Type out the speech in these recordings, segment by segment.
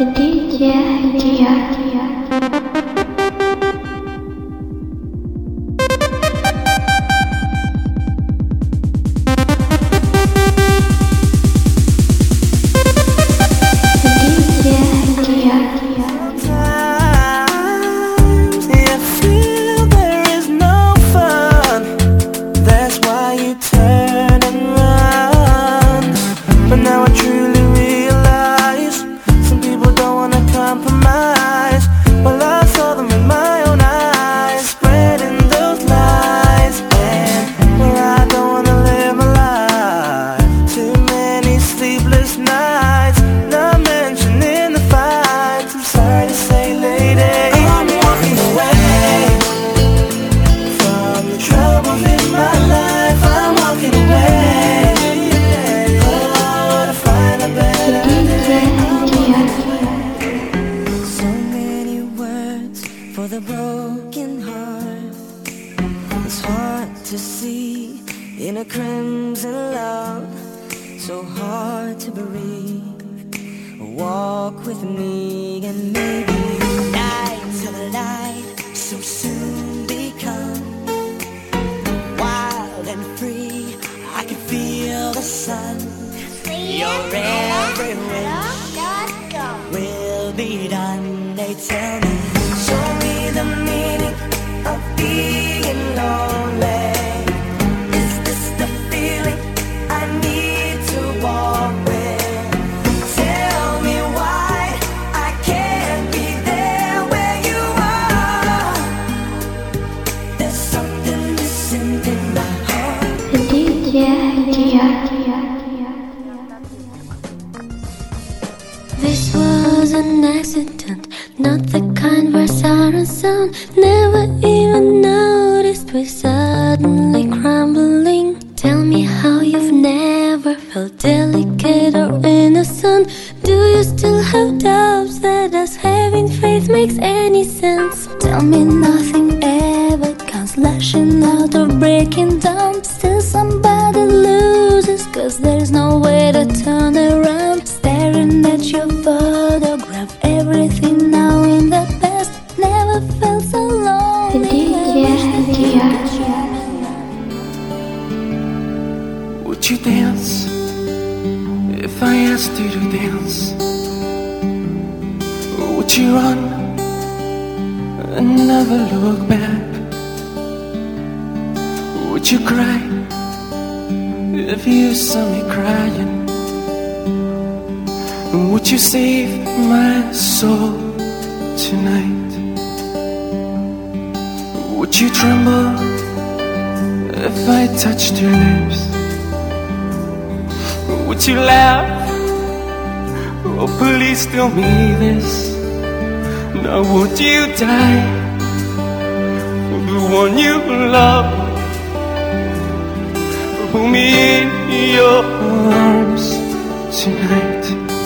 DJ Dia. This was an accident, not the kind where sirens sound. Never even noticed we're suddenly crumbling. Tell me how you've never felt delicate or innocent. Do you still have doubts that us having faith makes any sense? Tell me nothing ever comes lashing out or breaking down. Still somebody loses, cause there's no way to turn around. Staring at your photograph, everything now in the past. Never felt so lonely. Would you dance if I asked you to dance? Would you run and never look back? Would you cry if you saw me crying? Would you save my soul tonight? Would you tremble if I touched your lips? Would you laugh? Oh, please tell me this. Now would you die for the one you love? Hold me in your arms tonight.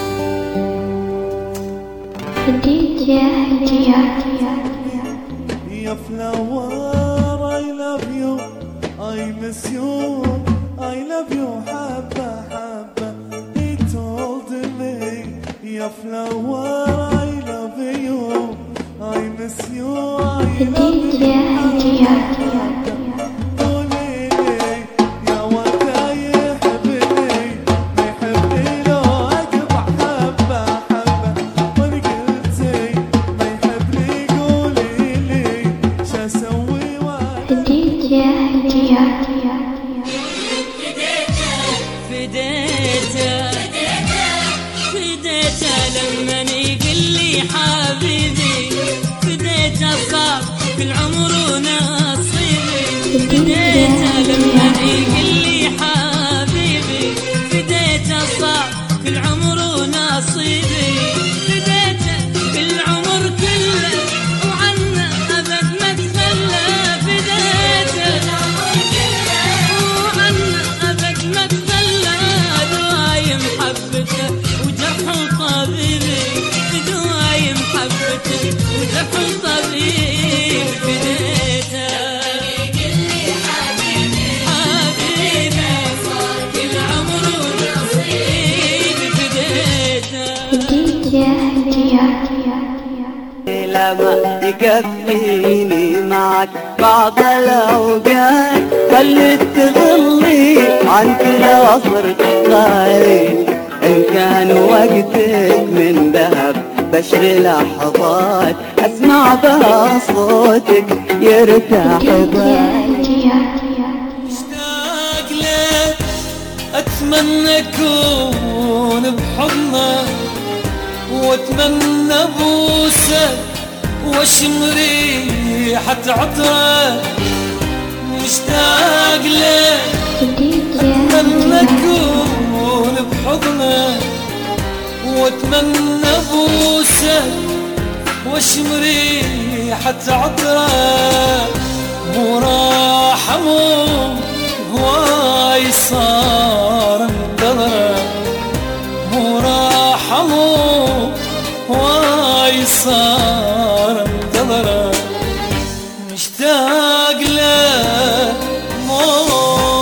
DJ Dia. Your flower, I love you, I miss you, I love you, Habba, Habba. He told me, your flower, I love you, I miss you, I love you, Habba. حبيبي ولا ما يكفيني معك بعض الأوقات خليك تغلي عن كل عصر غالي إن كان وقتك من ذهب بشري لحظات أسمع بها صوتك يرتاح بالي مشتاق لك أتمنى أكون بحضنك وأتمنى بوسك واشم ريحة عطرك مشتاق لك أتمنى أكون بحضنك وأتمنى بوسك واشم ريحة عطرك مو راح أموت هواي صار انتظرك مو راح أموت هواي صار انتظرك مشتاق لك موت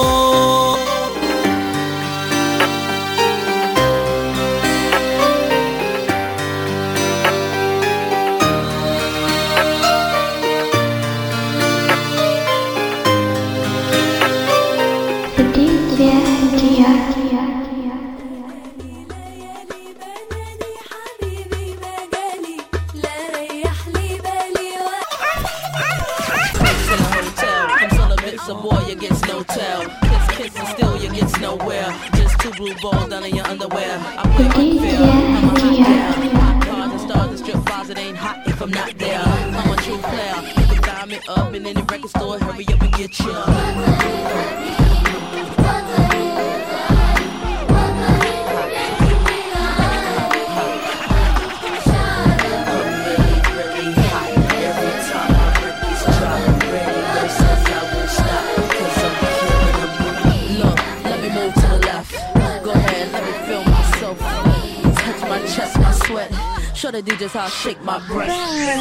blue ball down in your underwear. I put my fear, I'm a hot girl. Hot cars and stars and strip bars, it ain't hot if I'm not there. I'm a true player. You can buy me up in any record store. Hurry up and get ya. Show the DJs how I shake my breath.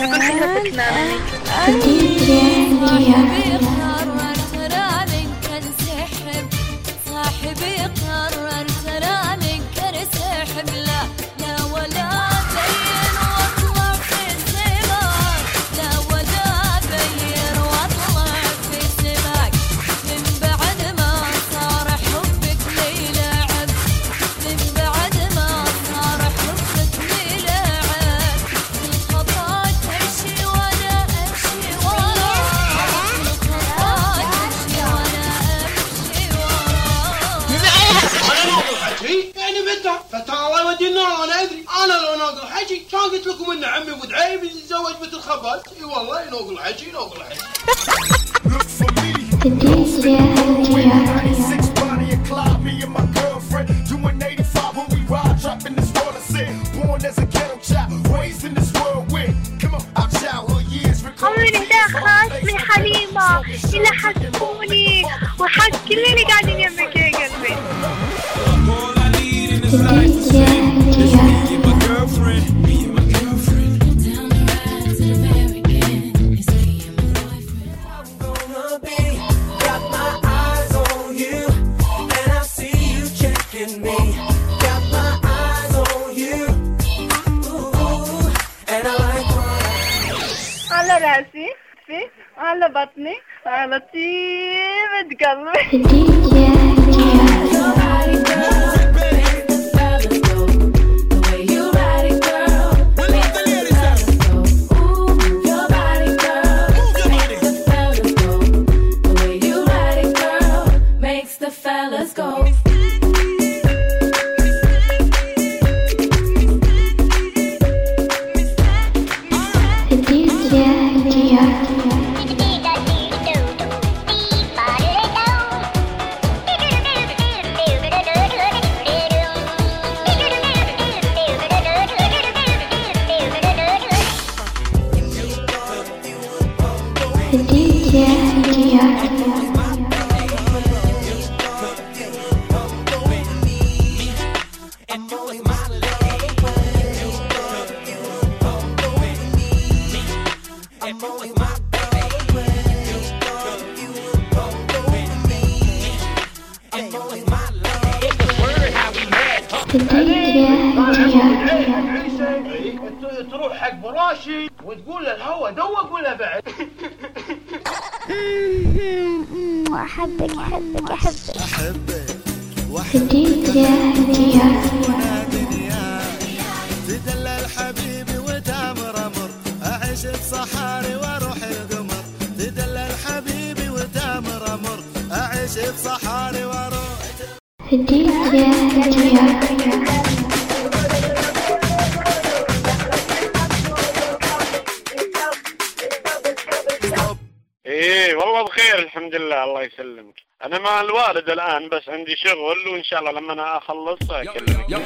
صاحبي قرر تراني كنسحب لا لا ولا بين واطلع في السماء لا ولا بين واطلع في السماء من بعد ما صار حبك لي لعب من بعد ما صار حبك لي لعب الخطوات تمشي وانا امشي وراك الخطوات تمشي وانا امشي يعني بدها فتح الله يودي النار انا ادري انا لو ناقل حجي كان قلت لكم ان عمي ابو دعيب يتزوج بنت الخباز اي والله ناقل حجي ناقل حجي عمري ده خاص من حليمة اللي حسوني وحس كل اللي قاعدين يمك يا قلبي على راسي على بطني على طيبة قلبي تروح حق ابو راشد وتقول له الهوى دوق ولا بعد؟ أحبك أحبك أحبك أحبك هدية هدية تدلل حبيبي وتامر أمر أعيش بصحاري واروح القمر تدلل حبيبي وتامر أمر أعيش بصحاري واروح هدية هدية ايه والله بخير الحمد لله الله يسلمك. انا مع الوالد الان بس عندي شغل وان شاء الله لما انا اخلص اكلمك.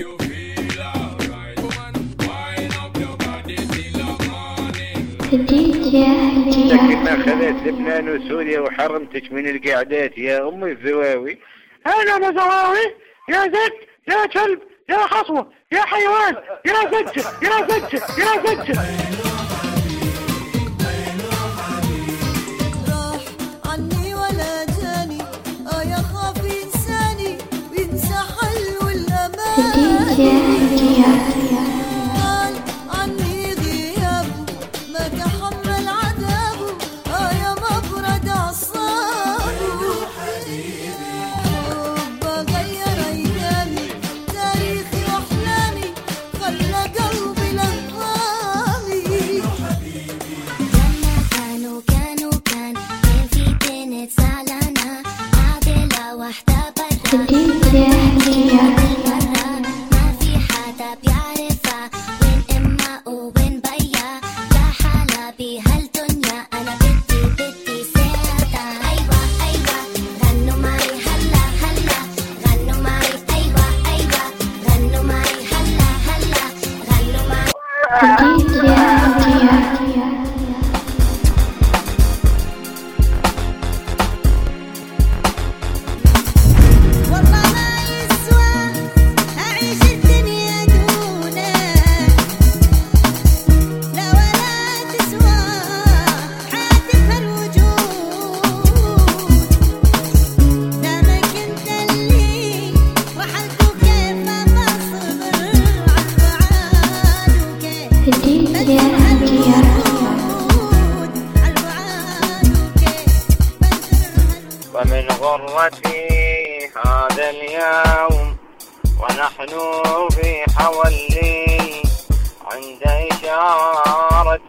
هدية هدية لكن خذيت لبنان وسوريا وحرمتك من القعدات يا امي الزواوي. انا مزراوي يا زك يا كلب يا خصوة يا حيوان يا زجة يا زجة يا زجة. قال عني غيابه ما تحمل عذابه يا مبرد أعصابه بغير أيامي تاريخي وأحلامي خلى قلبي لغامي لما كان في بنت زعلانة قاعدة لوحدها برا هدية هدية ومن غرتي هذا اليوم ونحن في حولي عند إشارة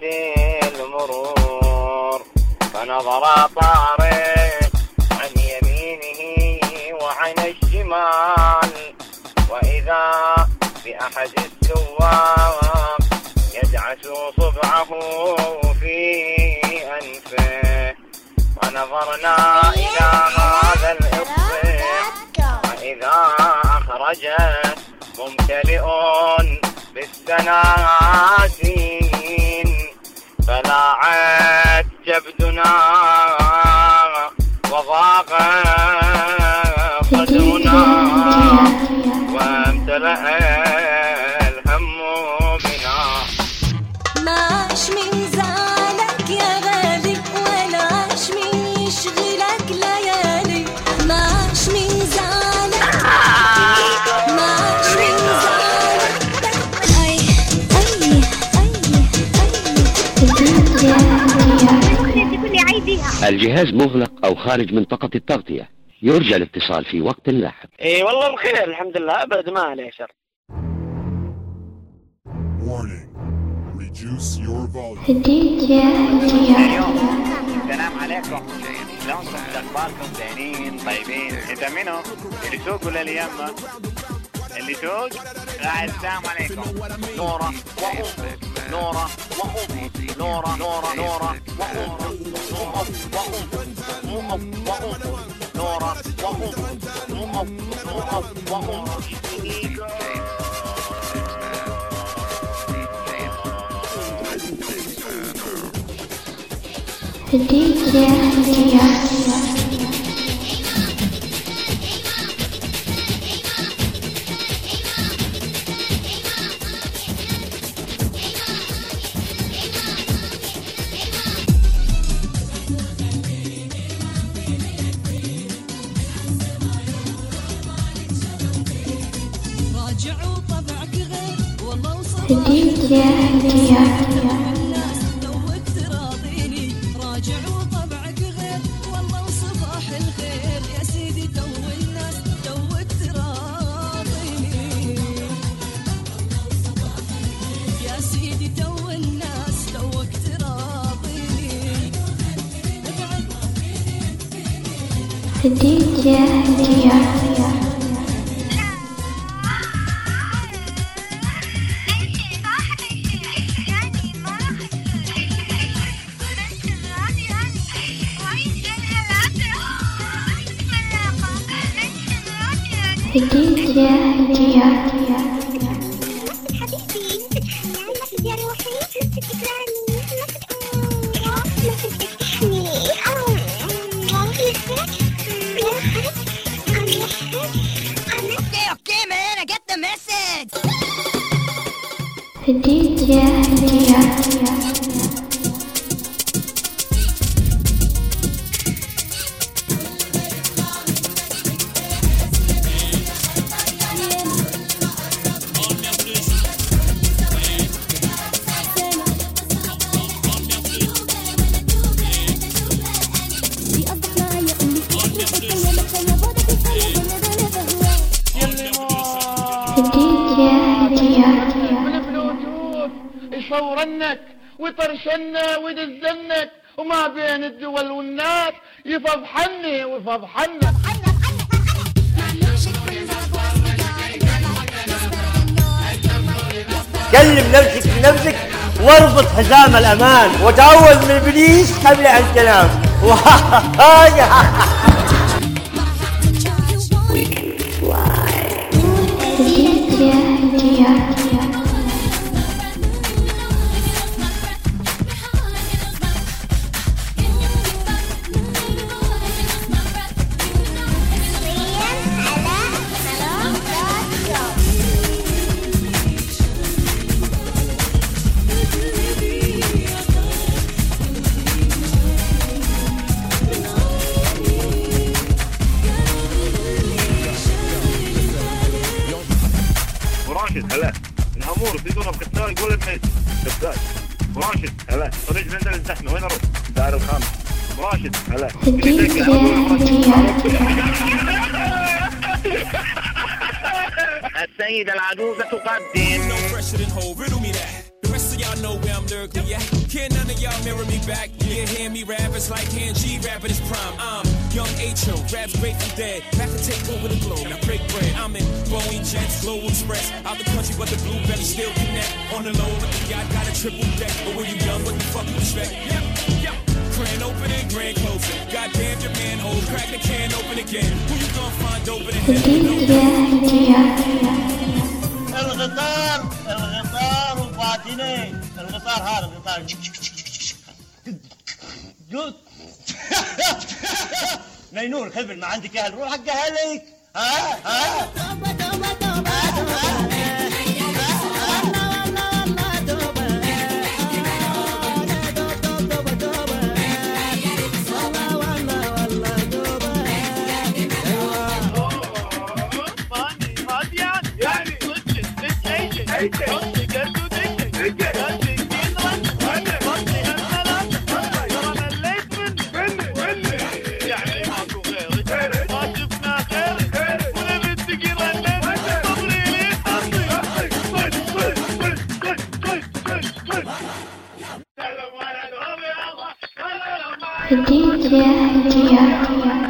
المرور فنظر طارق عن يمينه وعن الشمال وإذا بأحد السواق يدعس صبعه في أنفه ونظرنا إلى هذا الإصبع وإذا أخرجت ممتلئ بالسناسين فلاعت جبدنا وضاق صدرنا وامتلأ الهم بنا. ماش من زعلك يا غالي ولاش من يشغلك ليالي ماش من زعلك ماش من زعلك الجهاز مغلق أو خارج منطقة التغطية. يرجى الاتصال في وقت لاحق. ايه والله بخير الحمد لله ابد ما عليه شر. السلام عليكم شلونكم اخباركم زينين طيبين انت منو اللي سوق ولا اللي يمه اللي سوق السلام عليكم نورة وأم نورة وأم نورة نورة نورة وأم وأم نورة وأم هدية هدية هدية هدية هدية هدية Okay, man, I get the message. هدية هدية يصورنك ويطرشنك ويدزنك وما بين الدول والناس يفضحني ويفضحنك. كلم نفسك بنفسك واربط حزام الامان وتعوذ من ابليس قبل ان تنام. هدية هدية راشد هلا الهامور بدون بكتار يقول الميت كذاب. راشد هلا طريق بندر الزحمه وين اروح؟ دار الخامس. راشد هلا هدية السيد العجوزة تقدم. Y'all know where I'm lyrically at. Can't none of y'all mirror me back. You hear me rap, it's like hand G rapping his prime. I'm young H.O., raps Grateful Dead. Back to take over the globe, now break bread. I'm in Boeing Jets, Global Express. Out the country, but the blueberry still connect. On the low, but the yacht got a triple deck. But when you young, what the fuck you expect? Yep, yep. Grand opening, grand closing. Goddamn your manhole, crack the can open again. Who you gonna find open الغطار وفاتني الغطار هذا الغطار جود نينور خبر ما عندك اهل روح حق اهلك. هدية هدية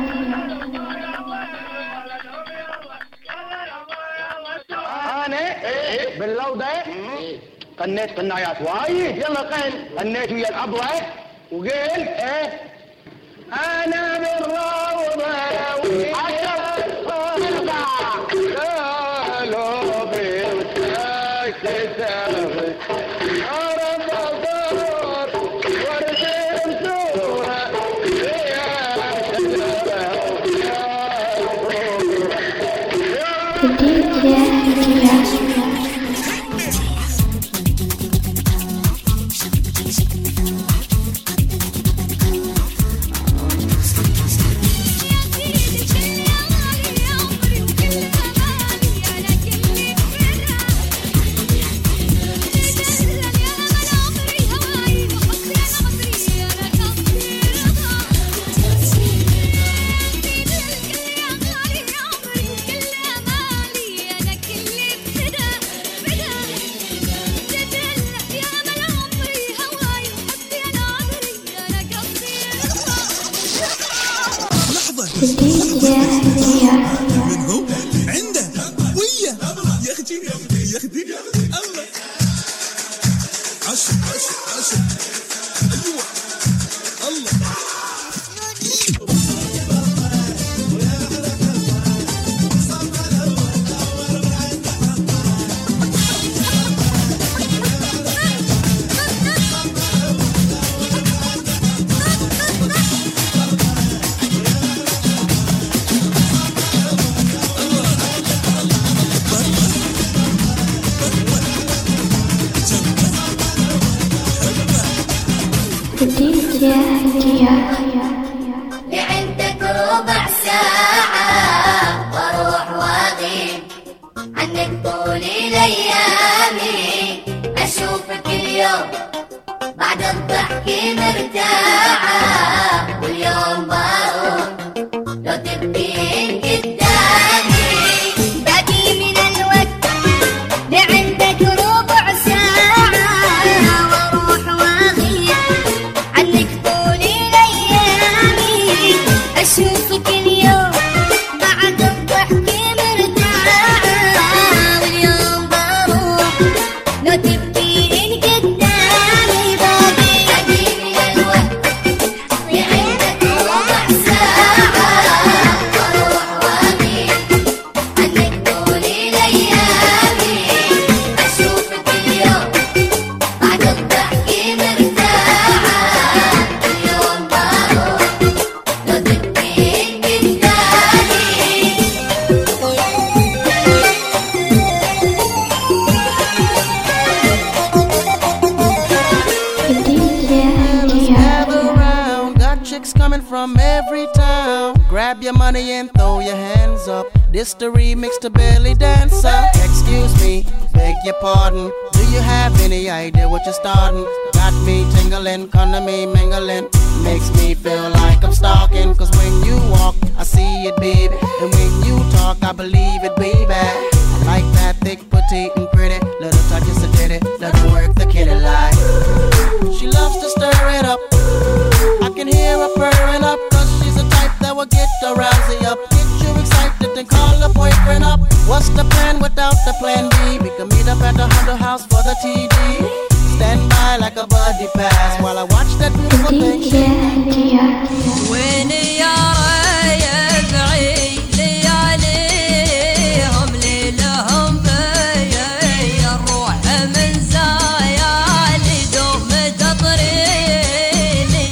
انا باللو ده قنيت قنايات وايد. يلا قل قنيت ويا العبوه وقلت انا بالروضه وعشق قالوا بيتك تسافر الدي جي احتيار. من هو عنده ويا يا اختي يا اختي الله عشق عشق عشق ايوه الله الدي جي احتيار. لعندك ربع ساعة واروح واغيب عنك طول الايامي، اشوفك اليوم بعد الضحك مرتاحة، واليوم بروح لو تبقين قدامي. باقي من الوقت لعندك ربع ساعة واروح واغيب عنك طول الايامي، اشوفك اليوم بعد الضحك مرتاحة، واليوم بروح لو تبقين قدامي. باقي من الوقت لعندك ربع ساعة واروح واغيب عنك طول الايامي، اشوفك اليوم بعد الضحك مرتاحة، واليوم بروح لو تبقين قدامي. الدي جي احتيار. Gather around, got chicks coming from every town. Grab your money and throw your hands up. This the remix to Belly Dancer. Excuse me, beg your pardon. Do you have any idea what you're starting? Got me tingling, come me mingling. Makes me feel like I'm stalking. Cause when you walk, I see it, baby. And when you talk, I believe it, baby. I like that thick, petite, and pretty. Little touches of ditty, let her work the kitty like. She loves to stir it up. I can hear her purring up, cause she's the type that will get the rousey up. Get you excited and call a boyfriend up. What's the plan without the plan B? We can meet up at the Hunter House for the TD. Stand by like a buddy pass while I watch that beautiful الدي thing. جي احتيار. وين يا ريبعي لياليهم ليلهم بيا الروح من زايالي دوم تطريني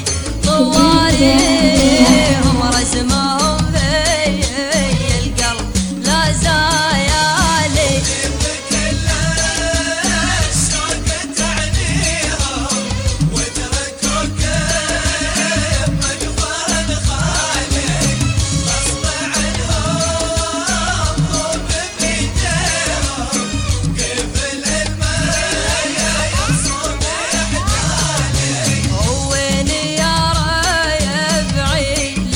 طواريهم رسمهم بيا القلب لا زايالي. وين يا ريبعي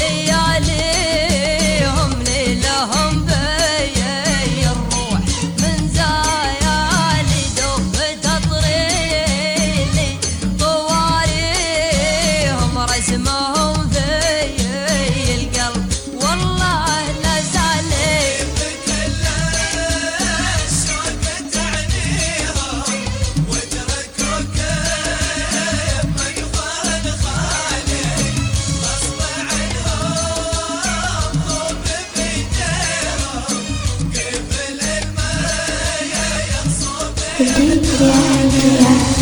لياليهم ليلهم بيا الروح من زايالي دوم تطريني طواريهم رسمهم بيا القلب والله لا زالي. الدي جي احتيار.